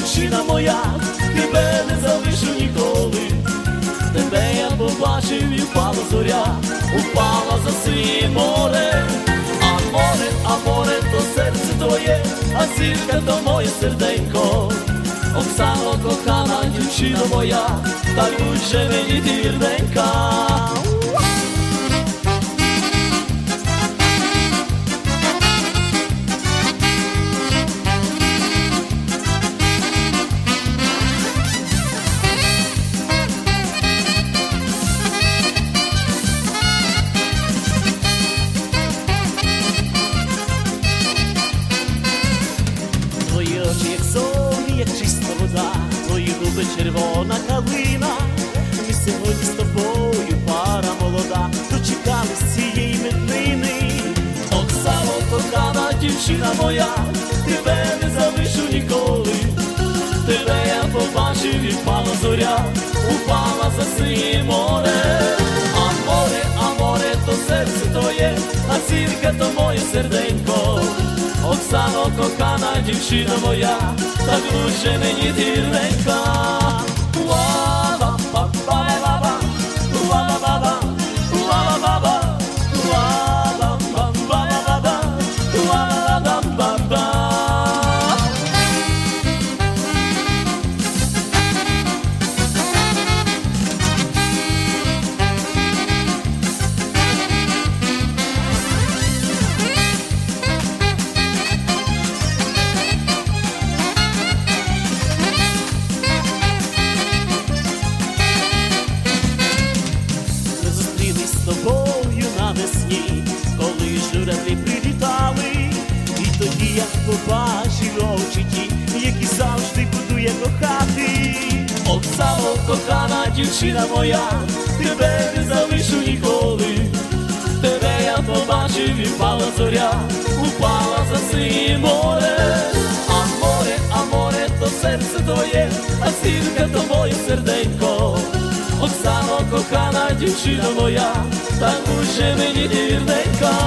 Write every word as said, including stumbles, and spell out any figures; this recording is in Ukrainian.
дівчина моя, тебе не залишу ніколи. Тебе я побачив і впала зоря, упала за синє море. А море, а море, то серце твоє, а зірка то моє серденько. Оксано, кохана дівчина моя, так будь же мені вірненька. Твої очі, як зорі, як чиста вода, твої губи червона калина. Ми сьогодні з тобою пара молода, дочекались цієї митнини. Оксано, кохана дівчина моя, тебе не залишу ніколи. Тебе я побачив і впала зоря, упала за синє море. А море, а море, то серце твоє, а зірка то моє серденько. Оксано, кохана дівчина моя, так будь же мені вірненька. Ла-ла-ба-ба-ба-ба, ла-ла-ба-ба, ла-ла-ба-ба, ла-ла-ба-ба-ба-ба, ла-ла-ба-ба-ба. З тобою навесні, коли журавлі прилітали, і тоді я побачив очі ті, які завжди буду я кохати. Оксано, кохана дівчина моя, тебе не залишу ніколи. Тебе я побачив і впала зоря, упала за синє море. А море, а море, то серце твоє, а зірка то моє серденько. Оксано, кохана дівчина моя, так будь же мені вірненька.